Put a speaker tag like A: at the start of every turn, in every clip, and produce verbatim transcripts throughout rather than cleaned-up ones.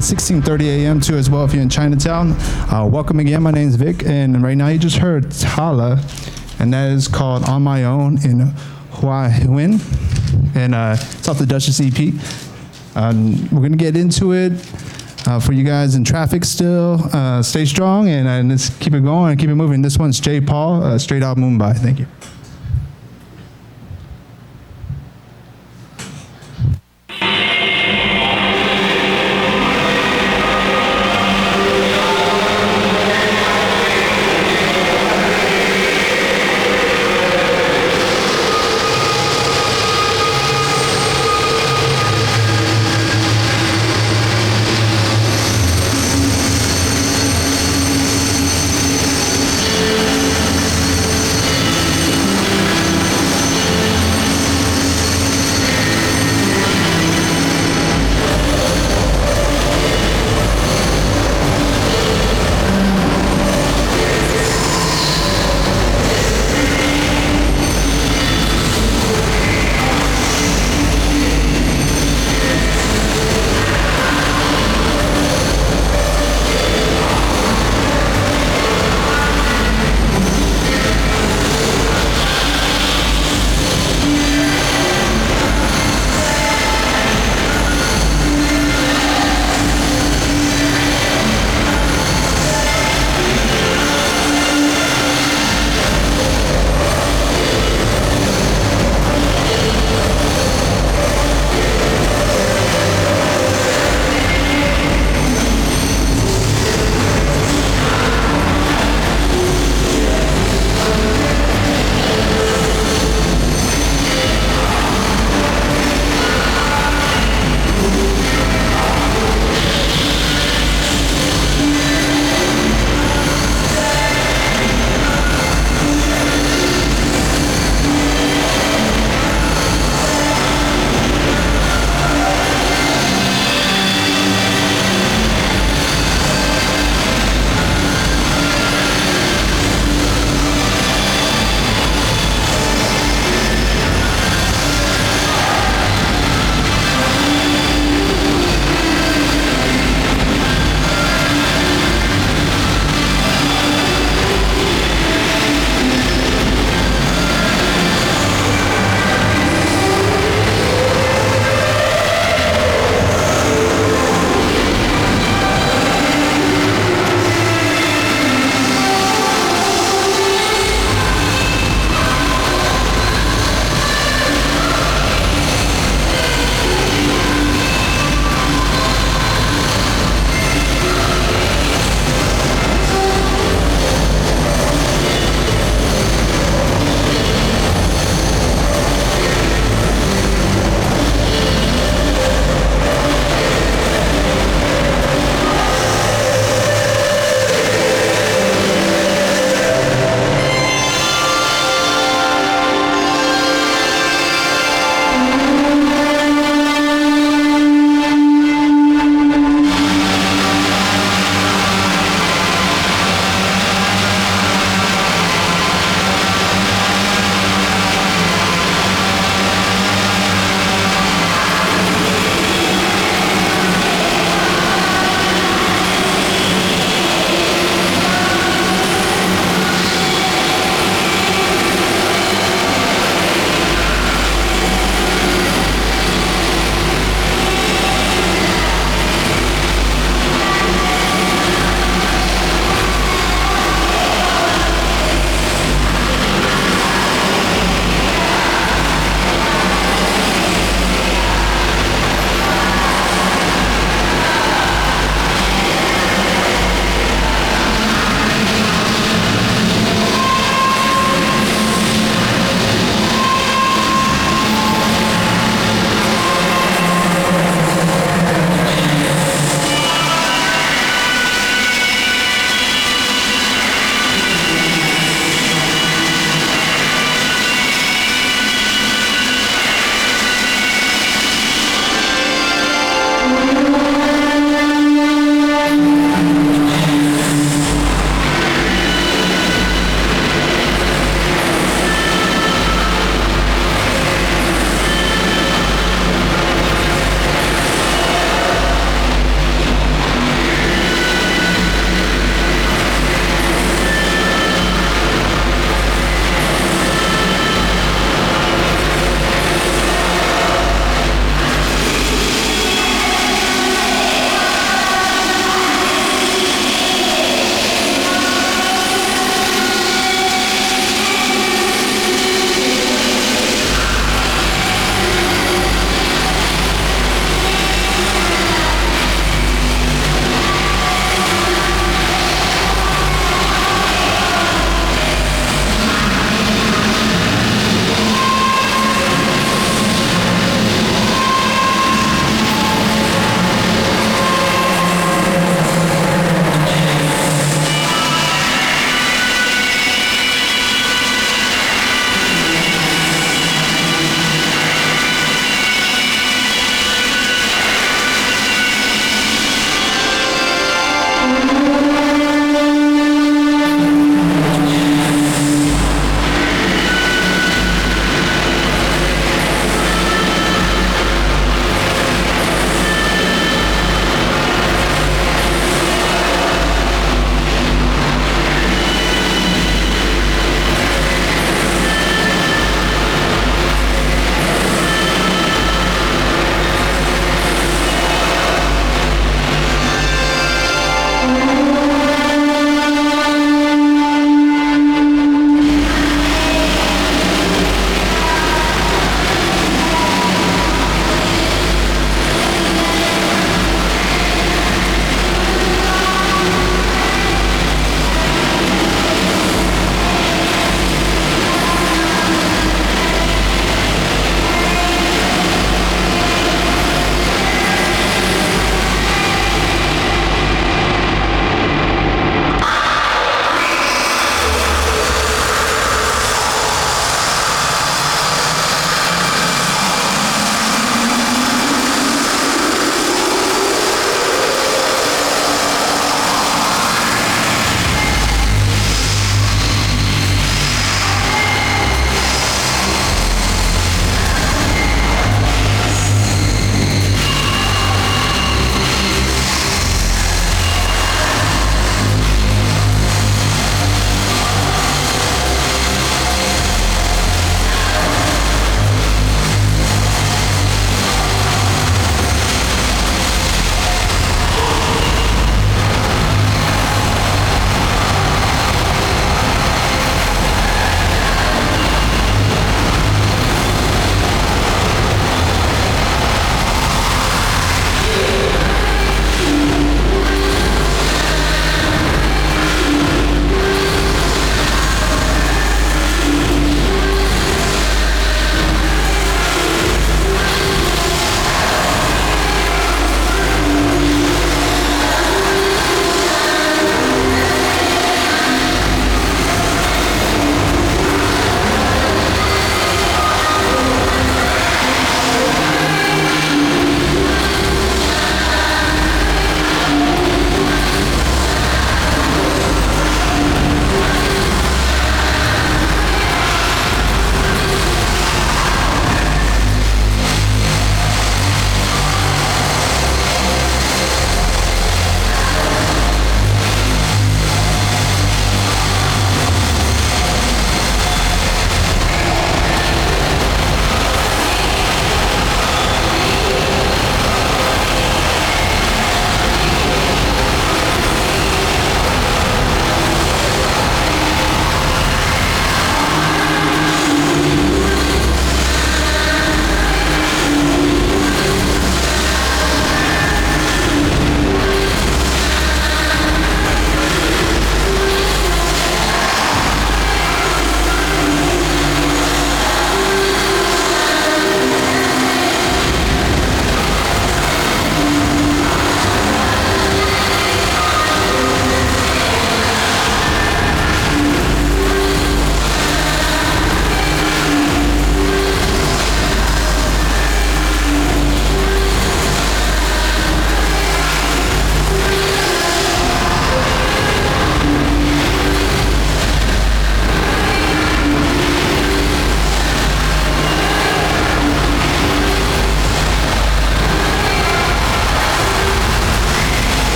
A: sixteen thirty a.m. too as well if you're in Chinatown. Uh, welcome again. My name is Vic, and right now you just heard Tala, and that is called On My Own in Hua Huin, and uh, it's off the Duchess E P. Um, we're going to get into it uh, for you guys in traffic still. Uh, stay strong, and uh, let's keep it going and keep it moving. This one's J. Paul, uh, straight out Mumbai. Thank you.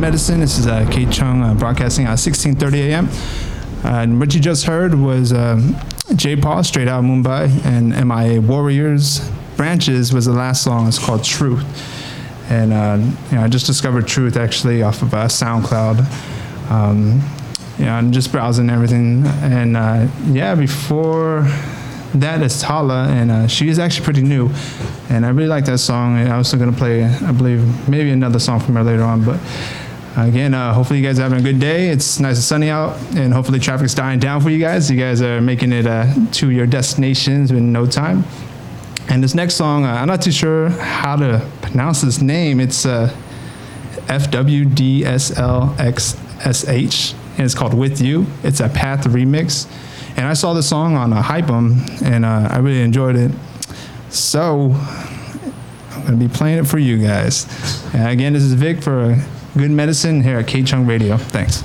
A: Medicine. This is uh, K Chung uh, broadcasting at sixteen thirty a.m. Uh, and what you just heard was uh, J Paul, Straight Out Mumbai, and M I A Warriors. Branches was the last song. It's called Truth. And uh, you know, I just discovered Truth actually off of uh, SoundCloud. Um, you know, I'm just browsing everything. And uh, yeah, before that is Tala, and uh, she is actually pretty new. And I really like that song. And I'm also going to play, I believe, maybe another song from her later on. But again, uh, hopefully you guys are having a good day. It's nice and sunny out, and hopefully traffic's dying down for you guys. You guys are making it uh, to your destinations in no time. And this next song, uh, I'm not too sure how to pronounce this name. It's uh, F W D S L X S H, and it's called With You. It's a Path remix. And I saw the song on uh, Hypem, and uh, I really enjoyed it. So I'm going to be playing it for you guys. And again, this is Vic for Good Medicine here at K Chung Radio. Thanks.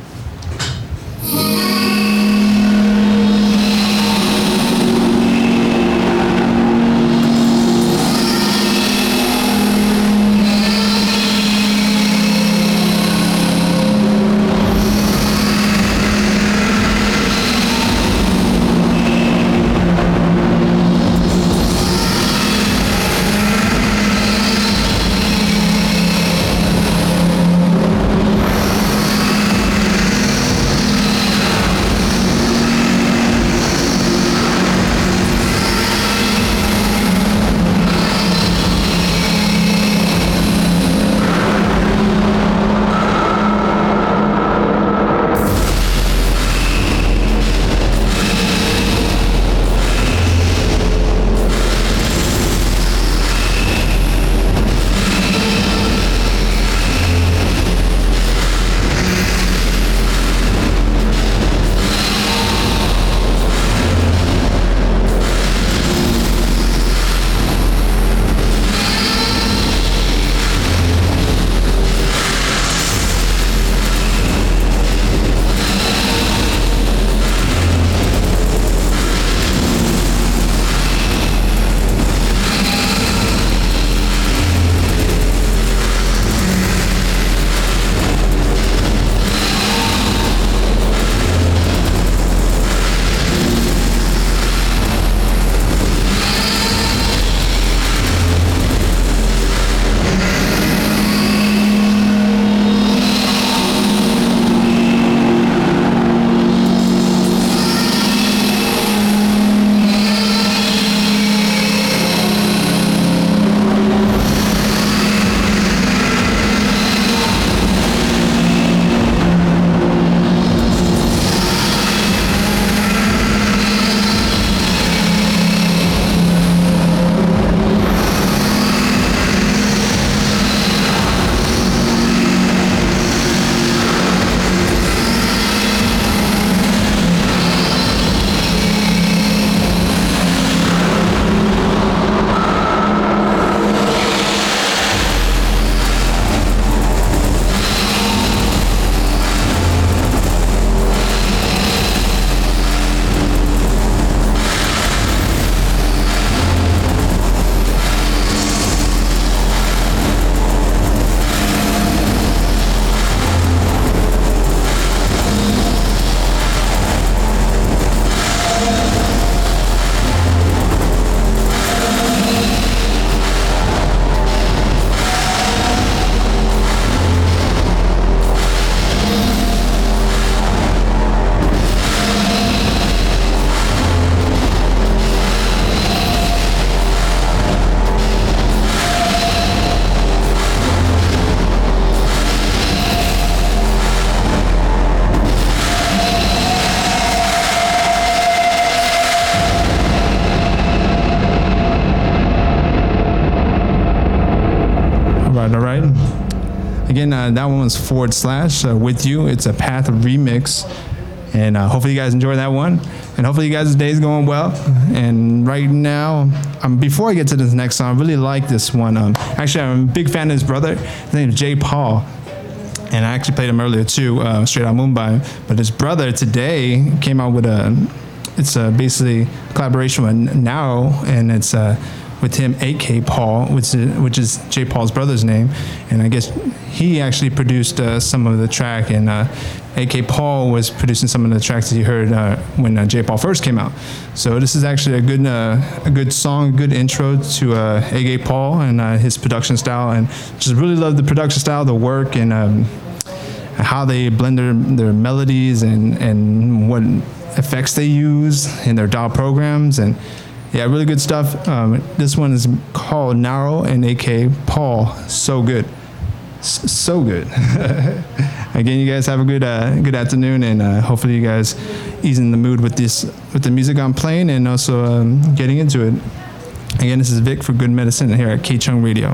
A: Again, uh, that one was forward slash uh, With You. It's a Path remix. And uh, hopefully you guys enjoy that one. And hopefully you guys' day is going well. And right now, um, before I get to this next song, I really like this one. Um, actually, I'm a big fan of his brother. His name is J Paul. And I actually played him earlier too, uh, Straight Out Mumbai. But his brother today came out with a, it's a basically a collaboration with Now, and it's uh, with him, A K Paul, which is, which is J. Paul's brother's name, and I guess he actually produced uh, some of the track, and uh, A K Paul was producing some of the tracks that you heard uh, when uh, J. Paul first came out. So this is actually a good uh, a good song, a good intro to uh, A K Paul and uh, his production style, and just really love the production style, the work, and um, how they blend their, their melodies and, and what effects they use in their D A W programs, and yeah, really good stuff. Um, this one is called Narrow, and A K Paul, so good, S- so good. Again, you guys have a good uh, good afternoon, and uh, hopefully you guys ease in the mood with this with the music I'm playing, and also um, getting into it. Again, this is Vic for Good Medicine here at K-Chung Radio.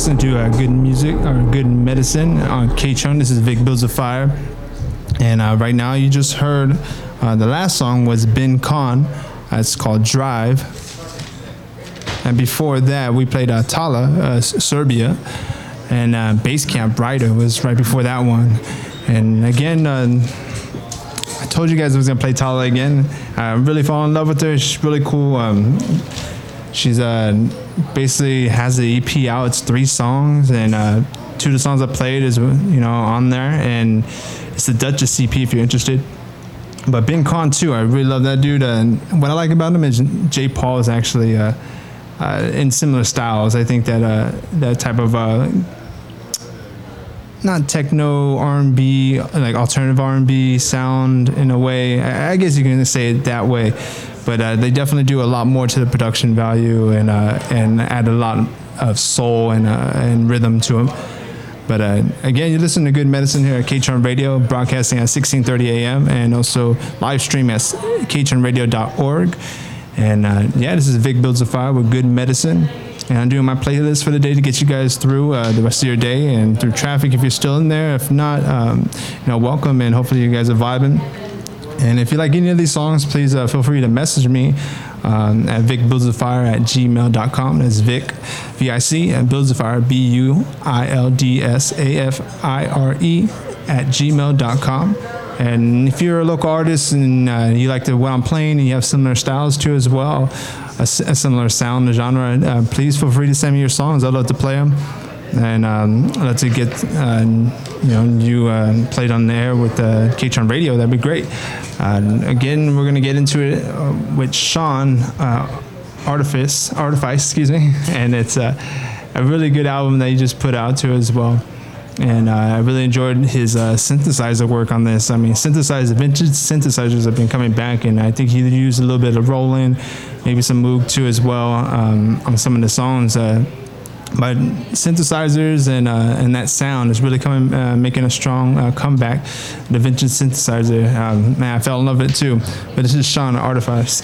A: listening to uh, good music or good medicine on K-Chun. This is Vic Builds a Fire. And uh, right now you just heard uh, the last song was Ben Khan. Uh, it's called Drive. And before that, we played uh, Tala, uh, Serbia. And uh, Basecamp Rider was right before that one. And again, uh, I told you guys I was going to play Tala again. I really fall in love with her. She's really cool. Um, she's uh, basically has the E P out. It's three songs. And uh, two of the songs I played is, you know, on there. And it's the Duchess C P if you're interested. But Ben Khan, too. I really love that dude. Uh, and what I like about him is J. Paul is actually... Uh, Uh, in similar styles. I think that uh, that type of uh, not techno R and B, like alternative R and B sound in a way. I, I guess you can say it that way, but uh, they definitely do a lot more to the production value and uh, and add a lot of soul and uh, and rhythm to them. But uh, again, you listen to Good Medicine here at K-Chun Radio, broadcasting at sixteen thirty a.m. and also live stream at k chun radio dot org. And uh, yeah, this is Vic Builds a Fire with Good Medicine. And I'm doing my playlist for the day to get you guys through uh, the rest of your day and through traffic if you're still in there. If not, um, you know, welcome, and hopefully you guys are vibing. And if you like any of these songs, please uh, feel free to message me um, at vic builds a fire at gmail dot com. That's Vic, V I C, and Builds a Fire, B U I L D S A F I R E, at gmail dot com. And if you're a local artist and uh, you like the what I'm playing and you have similar styles too as well, a, a similar sound, a genre, uh, please feel free to send me your songs. I'd love to play them. And um, I'd love to get uh, you know you uh, played on the air with uh, K-Chun Radio. That'd be great. Uh, again, we're going to get into it uh, with Sean uh, Artifice, Artifice, excuse me. And it's uh, a really good album that he just put out too as well. And uh, I really enjoyed his uh, synthesizer work on this. I mean, synthesizer, vintage synthesizers have been coming back, and I think he used a little bit of Roland, maybe some Moog too as well um, on some of the songs. Uh, but synthesizers and uh, and that sound is really coming, uh, making a strong uh, comeback. The vintage synthesizer, um, man, I fell in love with it too. But this is Sean Artifice.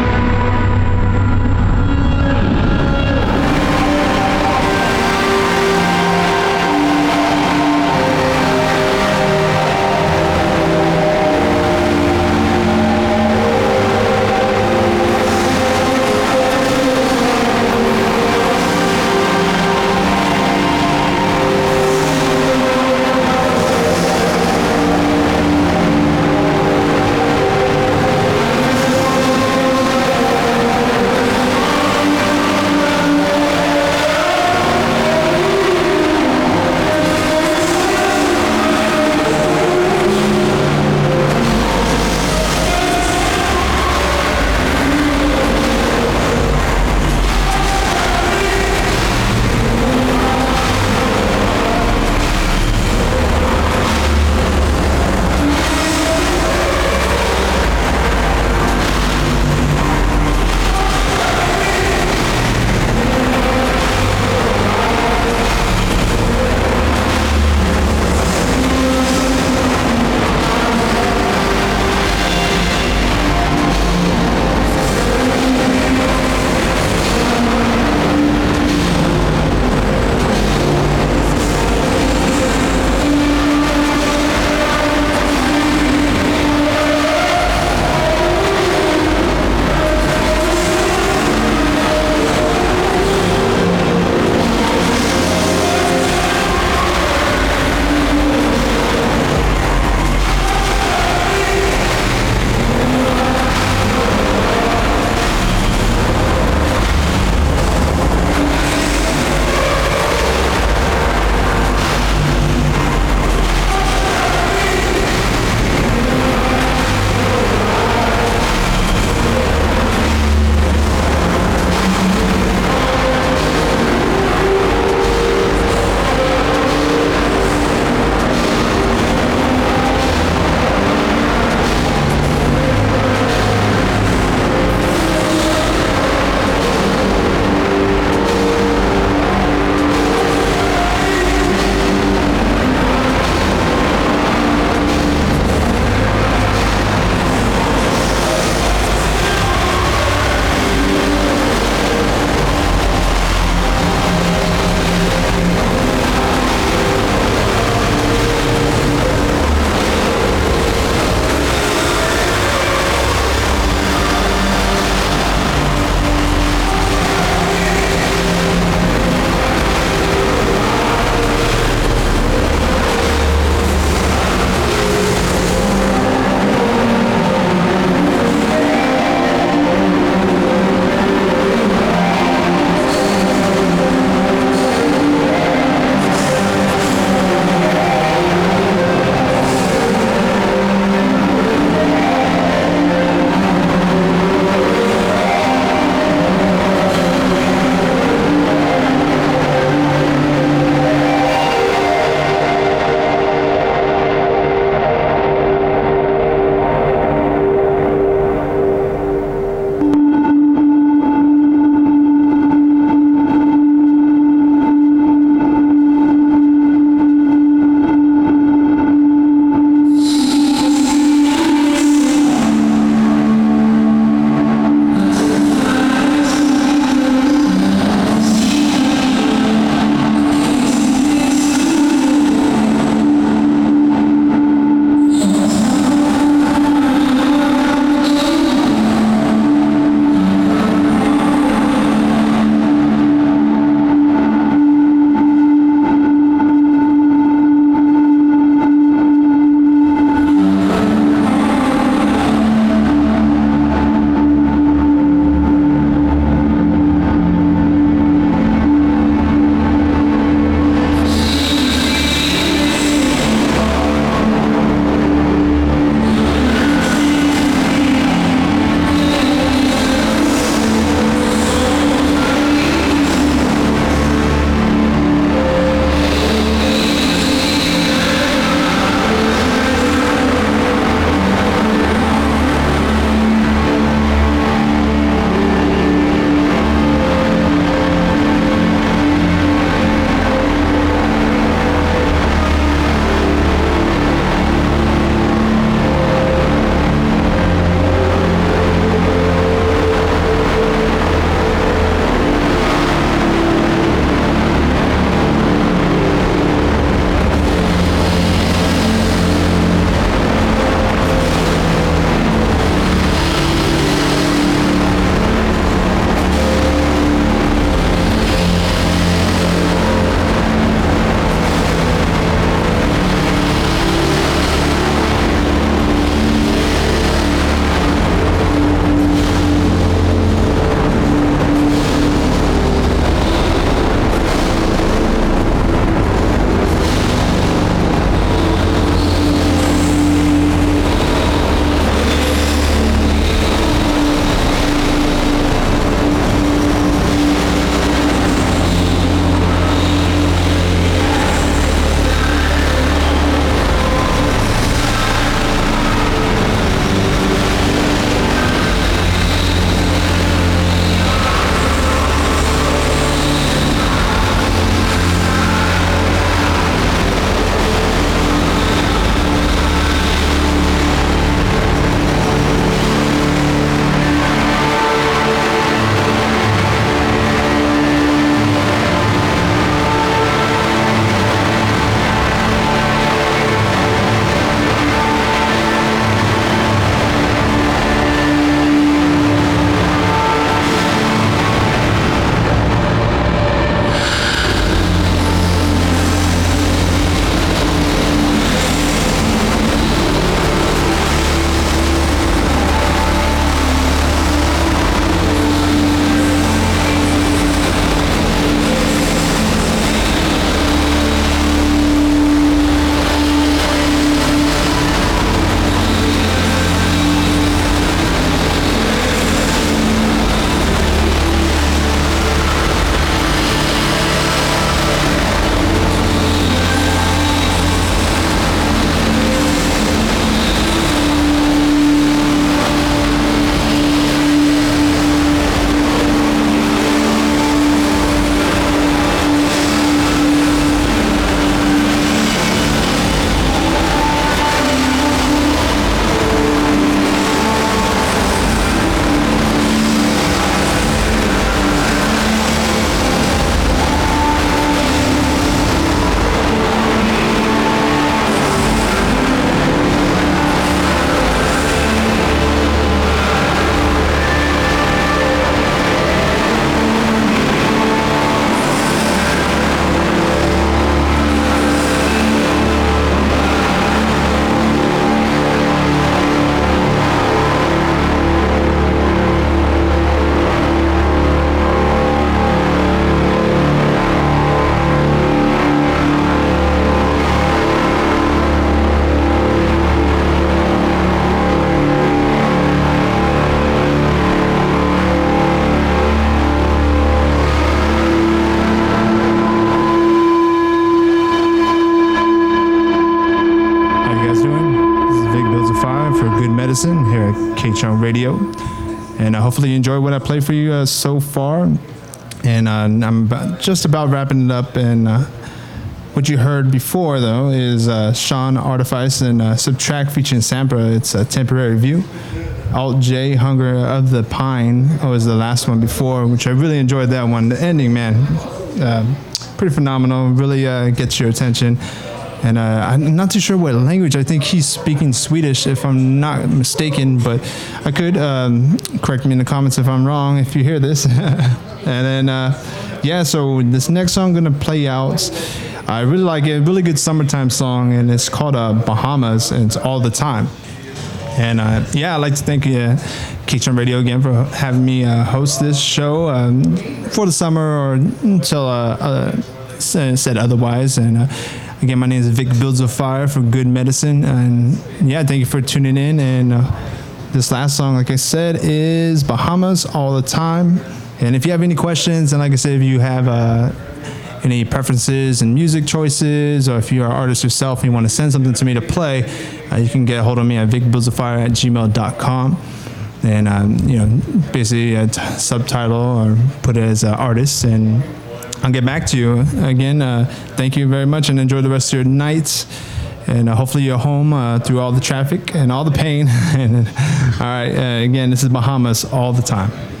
A: Medicine here at K-Chunk Radio. And uh, hopefully you enjoy what I played for you uh, so far. And uh, I'm about, just about wrapping it up. And uh, what you heard before, though, is uh, Sean Artifice and uh, Subtract featuring Sampra. It's a Temporary View. Alt J, Hunger of the Pine, was the last one before, which I really enjoyed that one. The ending, man, uh, pretty phenomenal. Really uh, gets your attention. And uh, I'm not too sure what language. I think he's speaking Swedish, if I'm not mistaken. But I could um, correct me in the comments if I'm wrong. If you hear this, and then uh, yeah. So this next song I'm gonna play out. I really like it. Really good summertime song, and it's called uh, Bahamas, and it's All the Time. And uh, yeah, I'd like to thank uh, K-Chunk Radio again for having me uh, host this show um, for the summer or until uh, uh, said otherwise. And uh, again, my name is Vic Builds a Fire for Good Medicine. And yeah, thank you for tuning in. And uh, this last song, like I said, is Bahamas All the Time. And if you have any questions, and like I said, if you have uh, any preferences and music choices, or if you're an artist yourself and you want to send something to me to play, uh, you can get a hold of me at vic builds a fire at gmail dot com. And, um, you know, basically a t- subtitle or put it as an artist, and I'll get back to you. Again, uh, thank you very much and enjoy the rest of your night. And uh, hopefully you're home uh, through all the traffic and all the pain. And all right, uh, again, this is Bahamas All the Time.